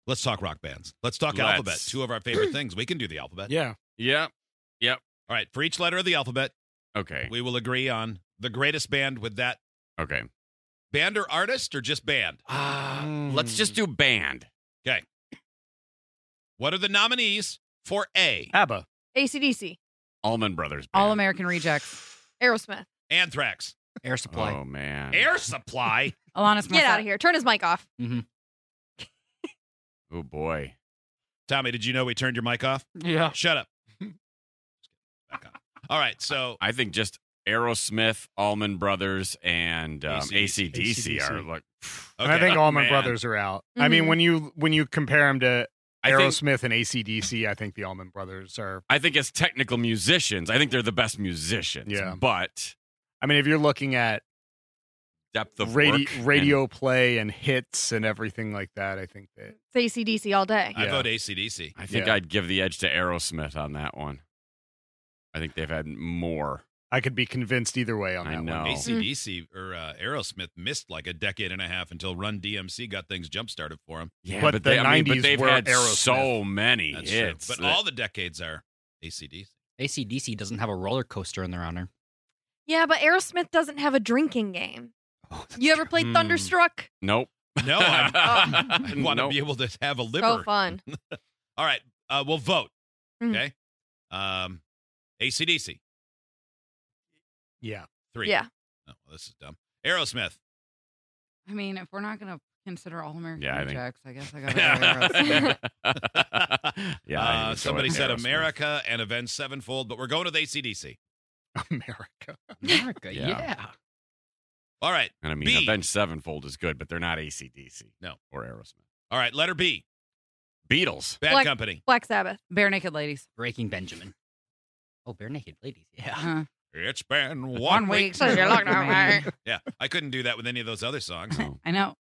Let's talk rock bands. Let's talk alphabet. Two of our favorite things. We can do the alphabet. Yeah. Yep. All right. For each letter of the alphabet, Okay. we will agree on the greatest band with that Okay. band or artist or just band. Let's just do band. Okay. What are the nominees for A? ABBA. AC/DC. Allman Brothers Band. All American Rejects. Aerosmith. Anthrax. Air Supply. Oh, man. Air Supply. Alanis Morissette. Get out of here. Turn his mic off. Oh, boy. Tommy, did you know we turned your mic off? Yeah. Shut up. Back on. All right. So I think just Aerosmith, Allman Brothers, and AC/DC are like. And I think Allman Brothers are out. I mean, when you compare them to I think- Aerosmith and AC/DC, I think the Allman Brothers are. I think as technical musicians, I think they're the best musicians. Yeah. But I mean, if you're looking at depth of radio work play and hits and everything like that, I think that. It's AC/DC all day. I Yeah. vote AC/DC. I think Yeah. I'd give the edge to Aerosmith on that one. I think they've had more. I could be convinced either way on I that know. one. AC/DC or Aerosmith missed like a decade and a half until Run DMC got things jump started for them. Yeah, But but, the they, I mean, 90s but they've were had Aerosmith. so many That's hits. true. But that- all the decades are AC/DC. AC/DC doesn't have a roller coaster in their honor. Yeah, but Aerosmith doesn't have a drinking game. You ever played Hmm. Thunderstruck? Nope. No, I want to Nope. be able to have a liver. So fun. All right, we'll vote. Mhm. Okay. AC/DC. Yeah. 3. Yeah. Oh, well, this is dumb. Aerosmith. I mean, if we're not going to consider All American Yeah, I think- Rejects, I guess I got to go Aerosmith. Yeah. I even Somebody go with said Aerosmith. America and Avenged Sevenfold, but we're going with AC/DC. America. America, Yeah. yeah. All right. And I mean, B. Avenged Sevenfold is good, but they're not AC/DC. No. Or Aerosmith. All right. Letter B. Beatles. Bad Black- Company. Black Sabbath. Bare Naked Ladies. Breaking Benjamin. Oh, Bare Naked Ladies. Yeah. Uh, It's been one 1 week. week since you looked at me. Yeah, I couldn't do that with any of those other songs. Oh. I know.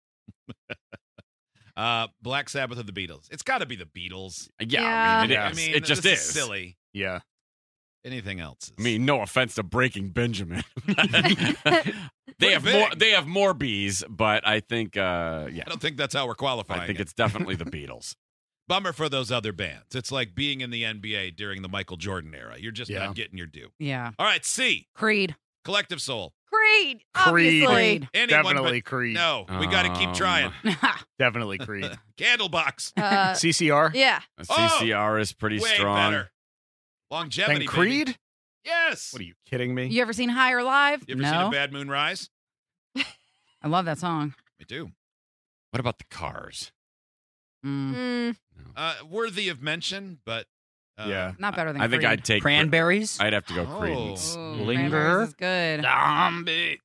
Black Sabbath of the Beatles. It's got to be the Beatles. Yeah, Yeah. I mean, it I is. mean, It just this is. silly. Yeah. Anything else? I mean, no offense to Breaking Benjamin. they have big. more. They have more bees, but I think, yeah, I don't think that's how we're qualifying. I think it. it's definitely the Beatles. Bummer for those other bands. It's like being in the NBA during the Michael Jordan era. You're just Yeah. not getting your due. Yeah. All right, C. Creed. Collective Soul. Creed. Creed. Obviously. Anyone Definitely but, Creed. No, we got to keep trying. Definitely Creed. Candlebox. CCR. Yeah. CCR is pretty Way strong. better. Longevity. Then Creed? Baby. Yes. What are you kidding me? You ever seen Higher Live? You ever no. seen A Bad Moon Rise? I love that song. Me too. What about the Cars? Mm. Worthy of mention, but Yeah. Not better than I think Creed. I'd take. Cranberries. I'd have to go Oh. Creedence. Oh, Linger. Cranberries is good. Zombie.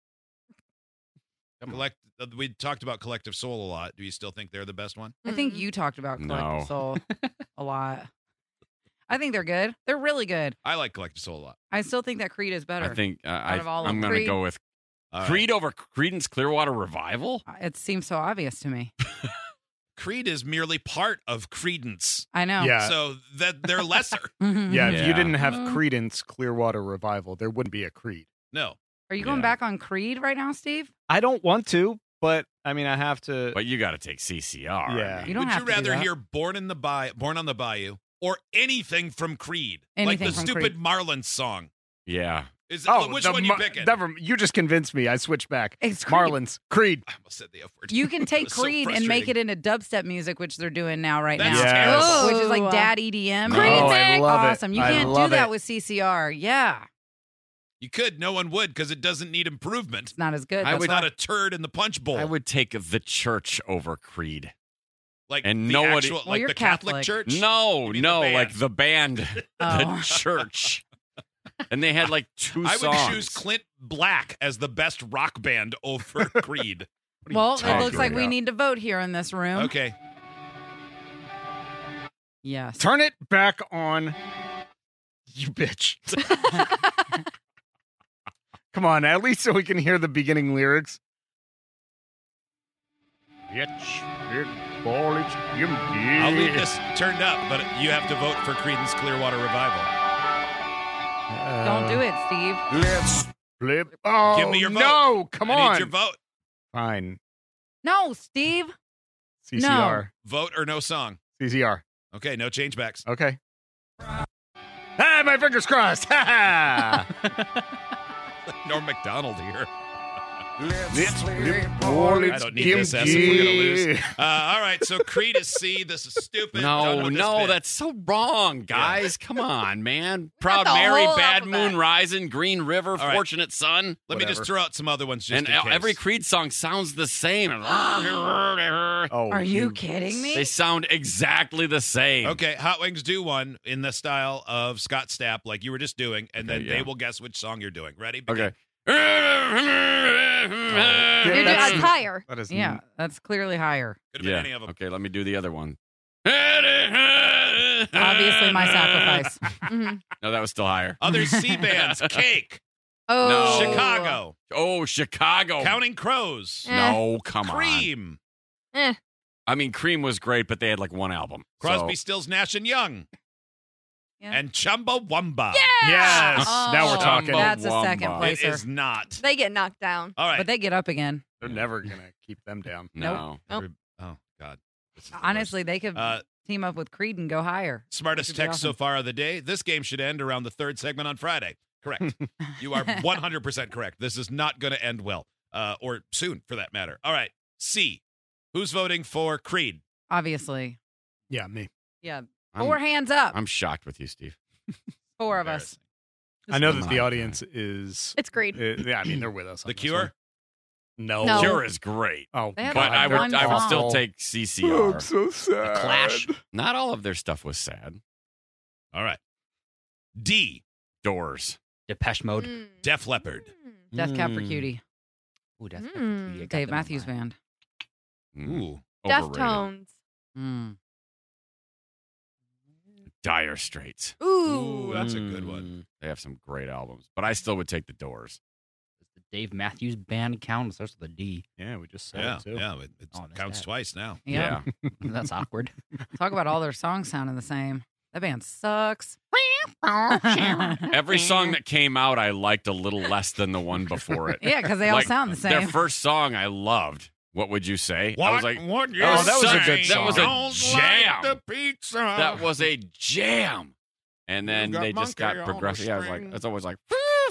We talked about Collective Soul a lot. Do you still think they're the best one? I think you talked about Collective No. Soul a lot. I think they're good. They're really good. I like Collective Soul a lot. I still think that Creed is better. I think Out of all of I'm them. going to Creed. go with All right. Creed over Creedence Clearwater Revival. It seems so obvious to me. Creed is merely part of Credence, I know. Yeah. so that they're lesser. Yeah, if you Yeah. didn't have Mhm. Credence Clearwater Revival, there wouldn't be a Creed. No, Are you going Yeah. back on Creed right now, Steve? I don't want to, but I mean, I have to. But you got to take CCR. Yeah. I mean. You don't would have you to do rather that. hear "Born on the Bayou" or anything from Creed, Anything like the from stupid Creed. Marlins song? Yeah. Which one you picking? You just convinced me. I switched back. It's Creed. Marlins, Creed. I almost said the F word. You can It take was so Creed and make frustrating. it into dubstep music, which they're doing now right That's now. terrible. Which is like Ooh. dad EDM. Creed Oh, I music. love it. Awesome. You I can't do love that it. with CCR. Yeah. You could. No one would because it doesn't need improvement. It's not as good. I That's It's would not why- a turd in the punch bowl. I would take the church over Creed. like and the nobody- actual, Well, like you're the Catholic Catholic. Church. No, You mean no, the band? like the band, Oh. the church. And they had like two I songs. would choose Clint Black as the best rock band over Creed. Well, it talking looks like we about? need to vote here in this room. Okay. Yes. Turn it back on, you bitch. Come on, at least so we can hear the beginning lyrics. Bitch, big ball, it's empty. I'll leave this turned up, but you have to vote for Creedence Clearwater Revival. Don't do it, Steve. Let's Flip. Oh, Give me your vote. no, come I on. need your vote. Fine. No, Steve. CCR. Vote or no song? CCR. Okay, no changebacks. Okay. Ah, my fingers crossed. Ha Norm MacDonald here. Let's I don't need this S if we're going to lose. All right, so Creed is C. This is stupid. Done with this bit. That's so wrong, guys. Come on, man. Proud the Mary, whole Bad alphabet. Moon Rising, Green River, right. Fortunate Son. Let me just Whatever. throw out some other ones just And in case. every Creed song sounds the same. Oh, Are you kidding me? They sound exactly the same. Okay, Hot Wings do one in the style of Scott Stapp, like you were just doing, and Okay, then yeah. they will guess which song you're doing. Ready? Begin. Okay. You're that's- doing higher. That is Yeah, that's clearly higher. Could have been any of them. Okay, let me do the other one. Obviously, my sacrifice. Mhm. No, that was still higher. Other C bands: Cake, Oh, No. Chicago, Oh, Chicago. Counting Crows, Eh. No, come on. Cream, I mean, Cream was great, but they had like one album. Crosby, So- Stills, Nash and Young, Yeah. and Chumbawamba. Yes. Oh, Now we're talking. Chumbawamba. That's a second It It placer. is not. They get knocked down. All right. But they get up again. They're never going to keep them down. No. Nope. Oh God. This is the Honestly, they could worst. team up with Creed and go higher. Smartest Which would be text so awesome. far of the day. This game should end around the third segment on Friday. Correct. You are 100% correct. This is not going to end well, or soon, for that matter. All right. C. Who's voting for Creed? Obviously. Yeah, me. Yeah. I'm- 4 hands up. I'm shocked with you, Steve. 4 of us. I know Come that the on, audience is. It's Creed. Yeah, I mean, they're with us. on The this Cure? one. No. No. Cure is great. Oh, They had But like I would one I would still song. take CCR. so sad. Clash. Not all of their stuff was sad. All right. D. Doors. Depeche Mode. Mm. Def Leppard. Death Cab for Cutie. Ooh, that's Mm. I got Dave them in Matthews mind. Band. Ooh. Overrated. Deftones. Mm. Dire Straits. Ooh, that's a good one. Mm. They have some great albums, but I still would take the Doors. Does the Dave Matthews Band count? It starts with a D. Yeah, we just said Yeah, it too. yeah. It Oh, that's counts bad. twice now. Yeah. That's awkward. Talk about all their songs sounding the same. That band sucks. Every song that came out, I liked a little less than the one before it. Yeah, because they all Like, sound the Their same. first song, I loved. What would you say? I was like, what you Oh, that was a say? good song. That was a Don't jam. like the pizza. that was a jam. And then You've got they just monkey got on progressive. the Yeah, I was like, string. it's always like.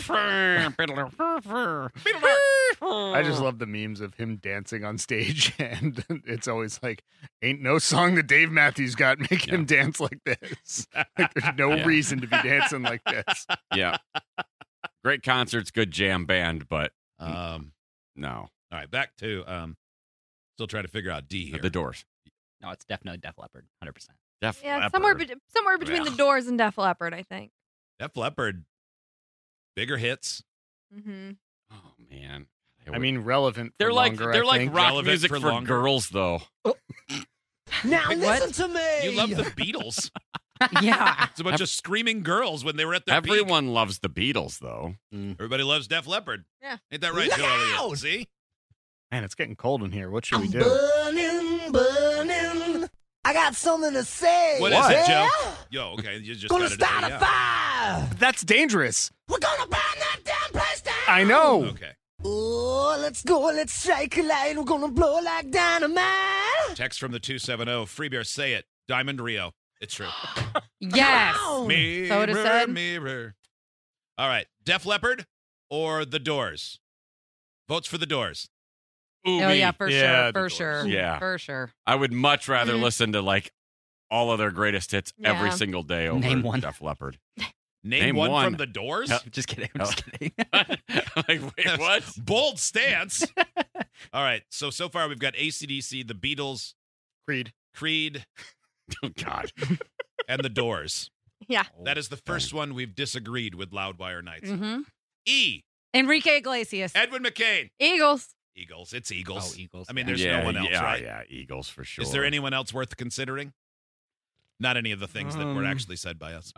I just love the memes of him dancing on stage, and it's always like, "Ain't no song that Dave Matthews got make him dance like this." Like, there's no Yeah. reason to be dancing like this. Yeah. Great concerts, good jam band, but no. All right, back to still trying to figure out D here. The Doors. No, it's definitely Def Leppard. 100%. Def Yeah, Leppard. somewhere between the Doors and Def Leppard, I think. Def Leppard, bigger hits. Mm-hmm. Oh man. I mean, relevant. For they're like longer, they're I like think. rock Relevant music for for longer. girls though. Now What? listen to me. You love the Beatles. Yeah. It's a bunch of screaming girls when they were at their peak. Everyone loves the Beatles though. Everybody loves Def Leppard. Yeah. Ain't that right, Look Joe Elliott? out! See? Man, it's getting cold in here. What should we I'm do? burning, burning. I got something to say. What is it, Joe? Yeah? Yo, okay, you just Gonna got to start a fire. That's dangerous. We're gonna burn that damn place down. I know. Okay. Oh, let's go. Let's strike a light. We're gonna blow like dynamite. Text from the 270. Free beer, say it. Diamond Rio. It's true. Yes. Mirror, So it is said. mirror. All right. Def Leppard or The Doors? Votes for The Doors. Ooh, Oh, me. yeah, for Yeah, sure. the For Doors. sure. Yeah. For sure. I would much rather Mhm. listen to like all of their greatest hits every Yeah. single day over Name one. Def Leppard. Name one from The Doors? Yeah. Just kidding. I'm just kidding. Like, wait, what? Bold stance. All right. So far we've got AC/DC, The Beatles, Creed. Creed, Oh, God. and The Doors. Yeah. That is the first one we've disagreed with Loudwire Nights. Mm-hmm. E. Enrique Iglesias. Edwin McCain. Eagles. Eagles. It's Eagles. Oh, Eagles. I mean, yeah. there's yeah, no one else, yeah, right? Yeah, Eagles for sure. Is there anyone else worth considering? Not any of the things that were actually said by us.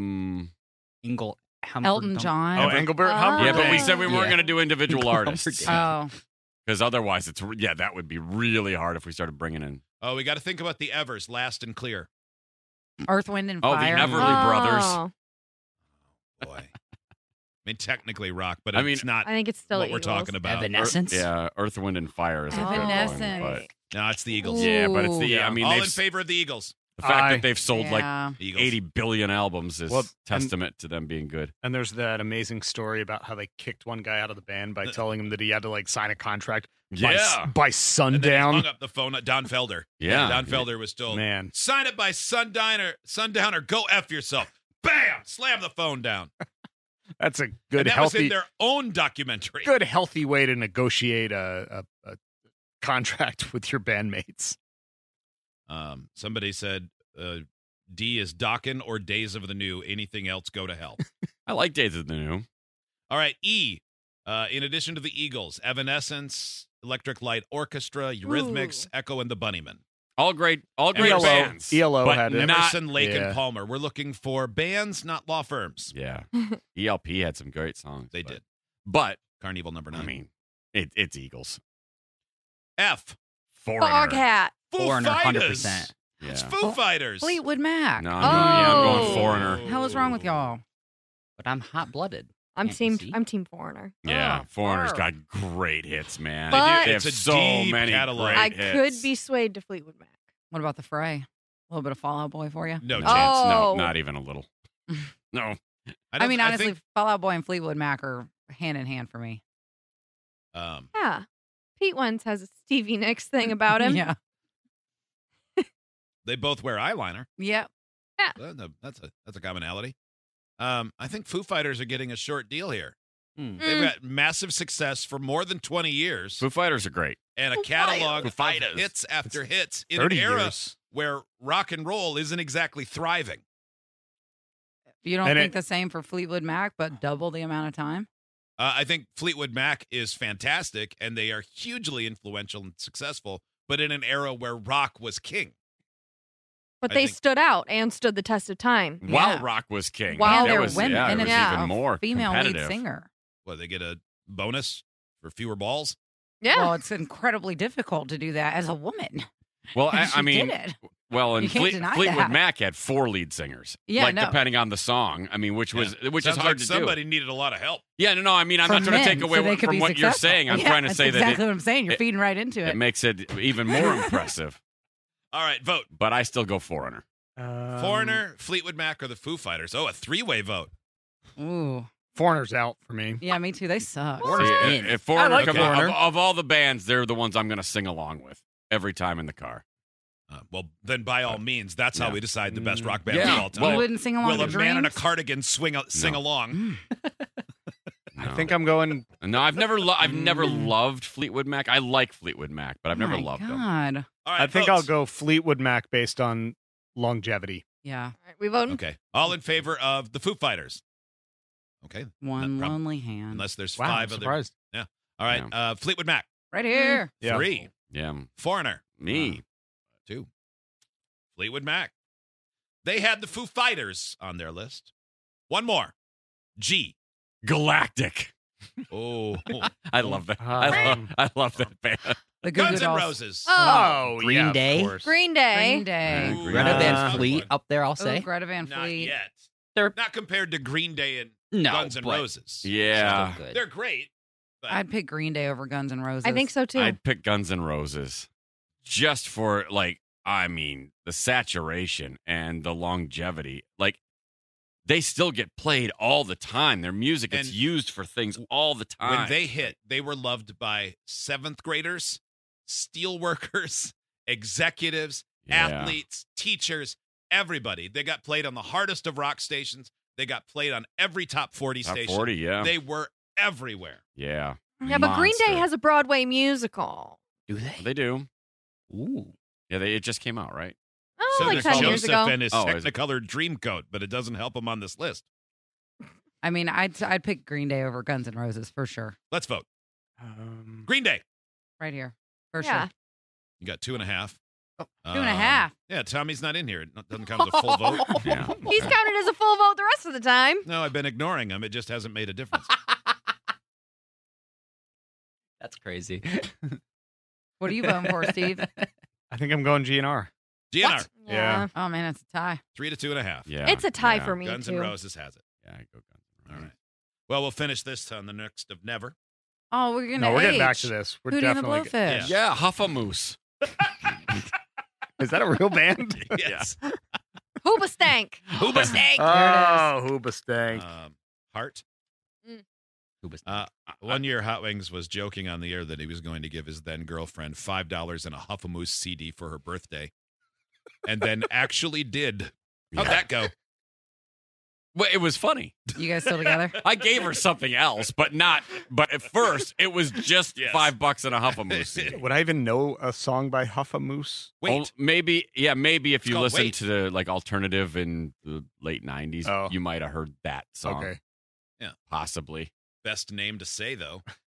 Elton John. Oh, Engelbert Oh. Humperdinck. Yeah, but we said we weren't Yeah. going to do individual artists. Oh. Because otherwise, that would be really hard if we started bringing in. Oh, we got to think about the Evers, Last and Clear. Earth, Wind, and Oh, the Fire. Everly Brothers. Oh. Boy. I mean, technically rock, but I mean, it's not I think it's still what we're Eagles. talking about. Evanescence. Earth, Wind, and Fire is a good one. Evanescence. But No, it's the Eagles. yeah, but it's the. Yeah. I mean, All they've, in favor of the Eagles. the fact I- that they've sold like Yeah. Eagles. 80 billion albums is Well, and- testament to them being good. And there's that amazing story about how they kicked one guy out of the band by telling him that he had to like sign a contract by, Yeah. by And then he sundown. hung up the phone at Don Felder. Yeah. Don Felder was told, Man, sign it by sundown or go F yourself. Bam! Slam the phone down. that's a And good, that was in healthy, their own documentary. good, healthy way to negotiate a contract with your bandmates. Somebody said D is Dokken or Days of the New. Anything else, go to hell. I like Days of the New. All right, E. In addition to the Eagles, Evanescence, Electric Light Orchestra, Eurythmics, Echo, and the Bunnymen. All great ELO bands. ELO but had it. not- Emerson, Lake, yeah. and Palmer. We're looking for bands, not law firms. Yeah. ELP had some great songs. They but- did. But, Carnival number 9. I mean, it's Eagles. F. Foreigner. Foghat. Foo Foreigner, Fighters. 100%. It's Yeah. Foo Fighters. Fleetwood Mac. No, I'm going Oh. Foreigner. Hell is wrong with y'all? But I'm hot-blooded. I'm Can't team. see. I'm team Foreigner. Yeah, Oh, Foreigner's far. got great hits, man. But- they have It's a so deep many catalog. great I hits. could be swayed to Fleetwood Mac. What about the Fray? A little bit of Fall Out Boy for you? No No chance. chance. Oh. No, not even a little. No. I mean, honestly, think, Fall Out Boy and Fleetwood Mac are hand in hand for me. Yeah. Pete Wentz has a Stevie Nicks thing about him. Yeah. they both wear eyeliner. Yep. That's a commonality. I think Foo Fighters are getting a short deal here. Hmm. They've got massive success for more than 20 years Foo Fighters are great. and a Foo catalog Fighters. of Foo Fighters. hits after hits in an 30 era years. where rock and roll isn't exactly thriving. You don't And think it- the same for Fleetwood Mac, but double the amount of time? I think Fleetwood Mac is fantastic, and they are hugely influential and successful, but in an era where rock was king. But I they think- stood out and stood the test of time. While Yeah. rock was king. While There they're was, women, yeah, and it was it's even a more female competitive. lead singer. Well, they get a bonus for fewer balls. Yeah. Well, it's incredibly difficult to do that as a woman. Well, And she I mean, did it. well, and You can't deny Fleetwood that. Mac had 4 lead singers. Yeah, like no. depending on the song. I mean, which is Sounds hard like to somebody do. needed a lot of help. Yeah, no. I mean, I'm For not trying to men, take away so they could from be what you're successful. saying. I'm Yeah, trying to that's say exactly that what I'm saying. You're it- feeding right into it it. makes it even more impressive. All right, vote. But I still go Foreigner. Foreigner, Fleetwood Mac, or the Foo Fighters. Oh, a 3-way vote. Ooh. Foreigner's out for me. Yeah, me too. They suck. See, in. if Foreigner I like comes Foreigner. of all the bands, they're the ones I'm going to sing along with every time in the car. Well, then by all means, that's how Yeah. we decide the best rock band Yeah. of all time. You wouldn't sing along Will to a man in a Dreams? cardigan sing No. along? I No. think I'm going. No, I've never loved Fleetwood Mac. I like Fleetwood Mac, but I've never My loved them. God. All right, I think votes. I'll go Fleetwood Mac based on longevity. Yeah. All right, we voting. Okay. All in favor of the Foo Fighters. Okay. One Not prob- lonely hand. Unless there's Wow, 5 I'm other. surprised. All right. Fleetwood Mac. Right here. Yeah. 3. Yeah, Foreigner. me. 2. Fleetwood Mac. They had the Foo Fighters on their list. One more. G. Galactic. Oh. I love that. Um, I love that band. The Goo Goo Guns N' Dolls. Roses. Oh, Oh, Green yeah, Day? Of course. Green Day. Green Day. Ooh, Greta Uh, Van Fleet up there, I'll say. Ooh, Greta Van Not Fleet. yet. They're- Not compared to Green Day and No, Guns N' but Roses. Yeah, still good. They're great. But I'd pick Green Day over Guns N' Roses. I think so too. I'd pick Guns N' Roses just for the saturation and the longevity. Like they still get played all the time. Their music gets And used for things all the time. when they hit, they were loved by 7th graders, steel workers, executives, Yeah. athletes, teachers, everybody. They got played on the hardest of rock stations. They got played on every top 40 Top station. 40, yeah, They were everywhere. yeah, yeah, but Green Day Monster. has a Broadway musical. Do they? They do. Ooh. Yeah, it just came out, right? Oh, So like there's 10 years Joseph ago. and his Oh, is it? Technicolor Dreamcoat, but it doesn't help him on this list. I mean, I'd pick Green Day over Guns N' Roses for sure. Let's vote. Green Day. Right here. For Yeah. sure. You got 2.5. Two and a half. Yeah, Tommy's not in here. It doesn't count as a full vote. Yeah. He's counted as a full vote the rest of the time. No, I've been ignoring him. It just hasn't made a difference. That's crazy. What are you voting for, Steve? I think I'm going GNR. GNR. Yeah. Oh, man, it's a tie. 3 to 2.5. Yeah, It's a tie yeah. for me, Guns too. N' Roses has it. Yeah, I go Guns N' All Roses. right. Well, we'll finish this on the next of Never. Oh, we're gonna. No, we're getting back H. to this. We're Hootie and the definitely. Blowfish. Yeah, Huffamoose. Is that a real band? Yes. Hoobastank. Hoobastank. Oh, Hoobastank. Heart. Hoobastank. One year, Hot Wings was joking on the air that he was going to give his then girlfriend $5 and a Huffamoose CD for her birthday, and then actually did. How'd Yeah. that go? Well, it was funny. You guys still together? I gave her something else, but at first it was just Yes. $5 and a Huffamoose CD. Would I even know a song by Huffamoose? Wait, Maybe if you called listen Wait. to the like alternative in the late 90s, Oh. you might have heard that song. Okay. Possibly. best name to say though.